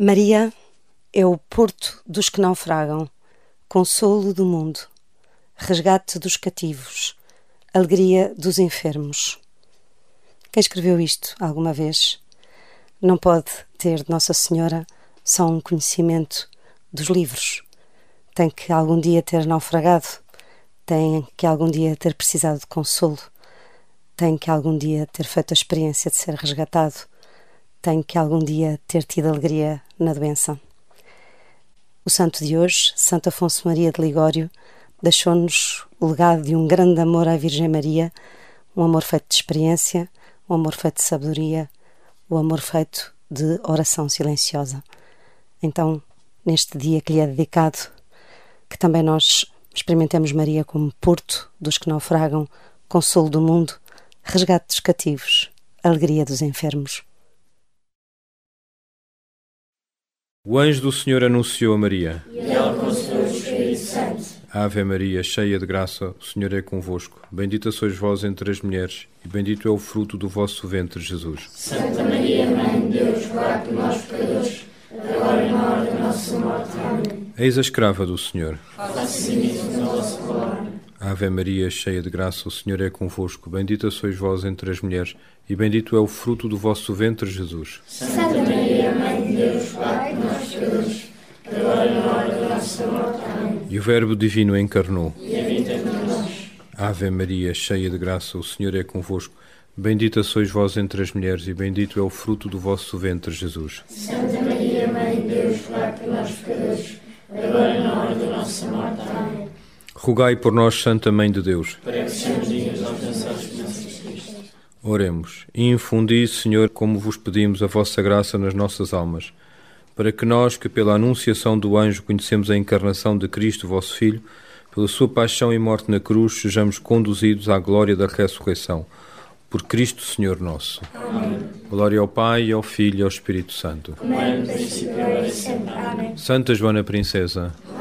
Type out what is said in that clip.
Maria é o porto dos que naufragam, consolo do mundo, resgate dos cativos, alegria dos enfermos. Quem escreveu isto alguma vez não pode ter de Nossa Senhora só um conhecimento dos livros. Tem que algum dia ter naufragado, tem que algum dia ter precisado de consolo, tem que algum dia ter feito a experiência de ser resgatado, tem que algum dia ter tido alegria na doença. O santo de hoje, Santo Afonso Maria de Ligório, deixou-nos o legado de um grande amor à Virgem Maria, um amor feito de experiência, um amor feito de sabedoria, o amor feito de oração silenciosa. Então, neste dia que lhe é dedicado, que também nós experimentemos Maria como porto dos que naufragam, consolo do mundo, resgate dos cativos, alegria dos enfermos. O anjo do Senhor anunciou a Maria. E ela concebeu o Espírito Santo. Ave Maria, cheia de graça, o Senhor é convosco. Bendita sois vós entre as mulheres, e bendito é o fruto do vosso ventre, Jesus. Santa Maria, Mãe de Deus, rogai por nós pecadores, agora e na hora da nossa morte. Amém. Eis a escrava do Senhor. Faça-se nisso na vossa palavra. Ave Maria, cheia de graça, o Senhor é convosco. Bendita sois vós entre as mulheres, e bendito é o fruto do vosso ventre, Jesus. Santa Maria, Mãe de Deus, rogai por nós pecadores, agora e na hora da nossa morte. Amém. E o Verbo divino encarnou. E habita entre nós. Ave Maria, cheia de graça, o Senhor é convosco. Bendita sois vós entre as mulheres, e bendito é o fruto do vosso ventre, Jesus. Santa Maria, Mãe de Deus, rogai por nós pecadores, agora e na hora da nossa morte. Amém. Rogai por nós, Santa Mãe de Deus. Para que sejamos dignos de alcançar as promessas de Cristo. Oremos. E infundi, Senhor, como vos pedimos, a vossa graça nas nossas almas, para que nós, que pela anunciação do anjo conhecemos a encarnação de Cristo, vosso Filho, pela sua paixão e morte na cruz, sejamos conduzidos à glória da ressurreição. Por Cristo, Senhor nosso. Amém. Glória ao Pai, ao Filho e ao Espírito Santo. Como era no princípio, agora e sempre. Amém. Santa Joana Princesa,